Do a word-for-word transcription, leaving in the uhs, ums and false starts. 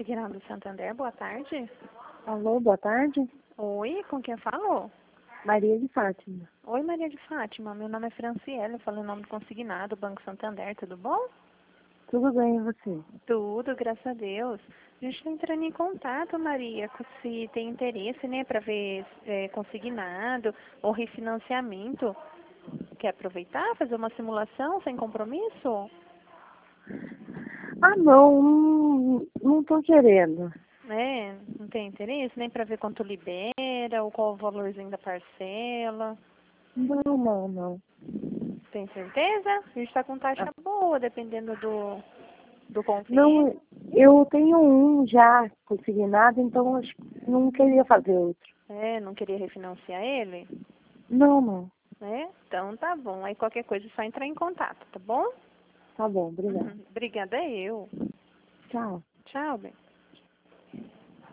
Consignado do Santander, boa tarde. Alô, boa tarde. Oi, com quem falou? Maria de Fátima. Oi, Maria de Fátima, meu nome é Franciele, eu falo em nome do Consignado, Banco Santander, tudo bom? Tudo bem, e você? Tudo, graças a Deus. A gente está entrando em contato, Maria, com- se tem interesse, né, para ver é, consignado ou refinanciamento. Quer aproveitar, fazer uma simulação sem compromisso? Ah, não, não, não tô querendo. É, não tem interesse, nem para ver quanto libera ou qual o valorzinho da parcela. Não, não, não. Tem certeza? A gente está com taxa Ah, boa, dependendo do, do convênio. não, eu tenho um já consignado, então acho que não queria fazer outro. É, não queria refinanciar ele? Não, não. É? Então tá bom. Aí qualquer coisa é só entrar em contato, tá bom? Tá bom, obrigada. Obrigada eu. Tchau. Tchau, bem.